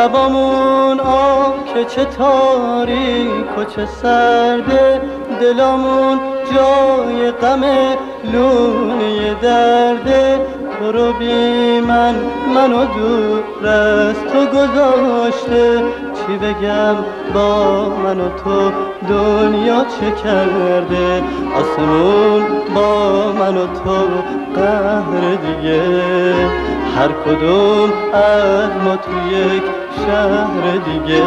شبامون که چه تاریک و چه سرده، دلامون جای غمه لونه درده. تو رو بی منو دور از تو گذاشته، چی بگم با من و تو دنیا چه کرده. آسمون با من و تو قهر دیگه، هر کدوم از ما تو یک شهر دیگه.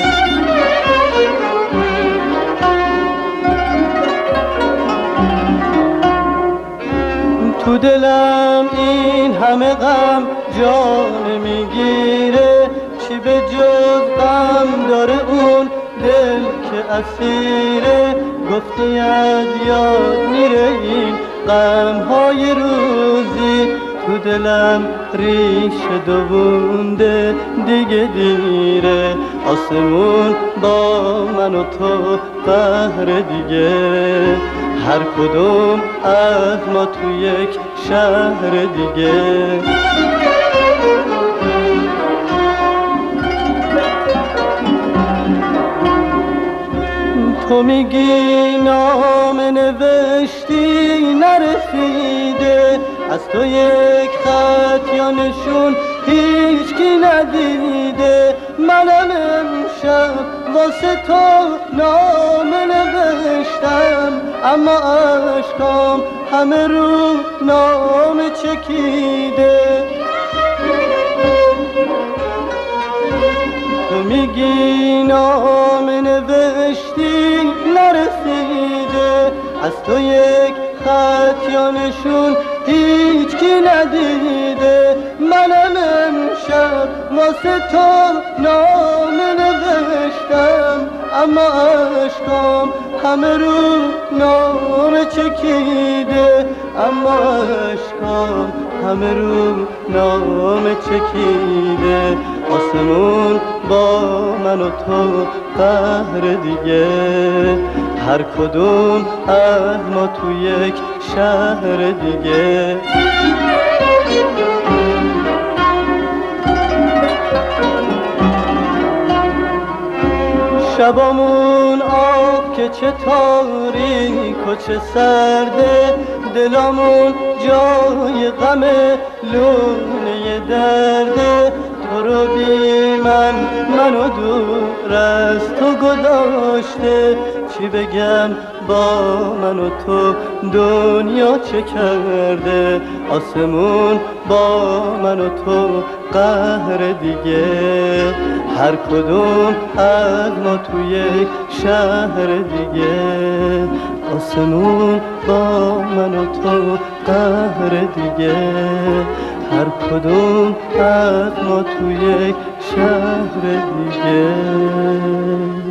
تو دلم این همه غم جا نمیگیره، چی به جز غم داره اون دل که اسیره. گفتی از یاد میره این غمهای روزی، تو دلم ریشه دوونده دیگه دیره. آسمون با من و تو قهر دیگه، هر کدوم از ما تو یک شهر دیگه. تو میگی نامه نوشتی نرسیده، از تو یک خط یا نشون هیچ کی ندیده. منم امشب واسه تو نامه نوشتم، اما عشقام همه رو نامه چکیده. تو میگی نامه نوشتی نرسیده، از تو یک خط یا نشون هیچ کی ندیده. منم امشب واسه تو نامه نوشتم، اما عشقام همه رو نامه چکیده. اما عشقام همه رو نامه چکیده. آسمون با من و تو قهر دیگه، هر کدوم از ما تو یک شهر دیگه. شبامون که چه تاریک و چه سرده، دلامون جای غمه لونه درده. تو رو بی منو دور از تو گذاشته، چی بگم با من و تو دنیا چه کرده. آسمون با من و تو قهر دیگه، هر کدوم از ما تو یک شهر دیگه. آسمون با من و تو قهر دیگه، هر کدوم از ما تو یک شهر دیگه.